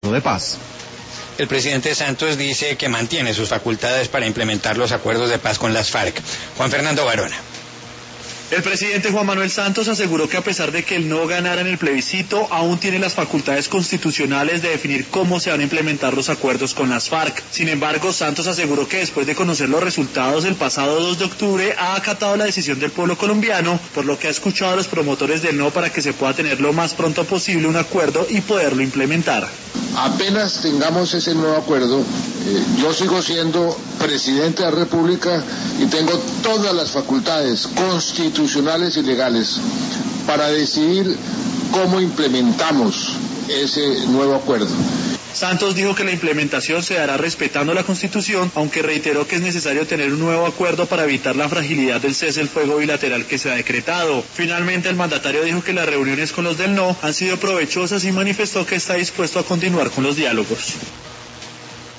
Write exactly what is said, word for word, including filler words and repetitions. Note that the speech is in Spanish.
acuerdo de paz. El presidente Santos dice que mantiene sus facultades para implementar los acuerdos de paz con las FARC. Juan Fernando Varona. El presidente Juan Manuel Santos aseguró que a pesar de que él no ganara en el plebiscito, aún tiene las facultades constitucionales de definir cómo se van a implementar los acuerdos con las FARC. Sin embargo, Santos aseguró que después de conocer los resultados del pasado dos de octubre, ha acatado la decisión del pueblo colombiano, por lo que ha escuchado a los promotores del no para que se pueda tener lo más pronto posible un acuerdo y poderlo implementar. Apenas tengamos ese nuevo acuerdo, eh, yo sigo siendo presidente de la República y tengo todas las facultades constitucionales y legales para decidir cómo implementamos ese nuevo acuerdo. Santos dijo que la implementación se dará respetando la Constitución, aunque reiteró que es necesario tener un nuevo acuerdo para evitar la fragilidad del cese el fuego bilateral que se ha decretado. Finalmente, el mandatario dijo que las reuniones con los del no han sido provechosas y manifestó que está dispuesto a continuar con los diálogos.